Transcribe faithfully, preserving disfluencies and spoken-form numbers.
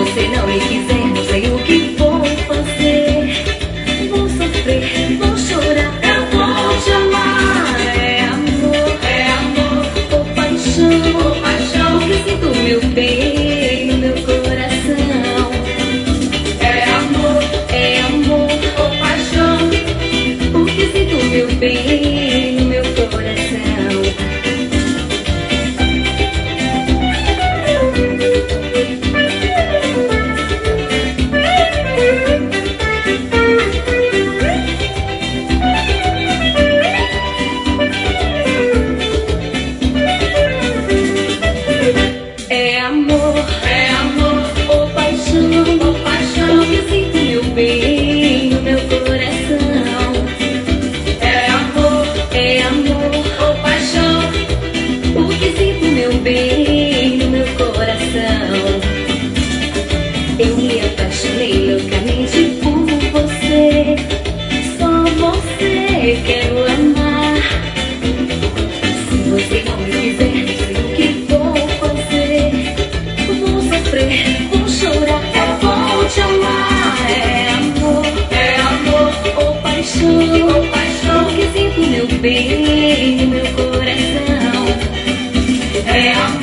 você não me quiser, não sei o que vou fazer. Vou sofrer, vou chorar, eu vou te amar. É amor, é amor, ou paixão, ou paixão, que sinto meu bem no meu coração. É amor, é amor, ou paixão, o que sinto meu bem no meu coração. É amor, é amor, ou paixão, ou paixão, que sinto meu bem no meu coração. É amor, é amor, ou paixão, o que sinto meu bem no meu coração. Eu me apaixonei loucamente por você, só você quero amar. Se você não me quiser, não sei o que vou fazer. Vou sofrer, vou chorar, eu vou te amar. É amor, é amor, ou paixão, ou paixão, que sinto meu bem no meu coração. É amor.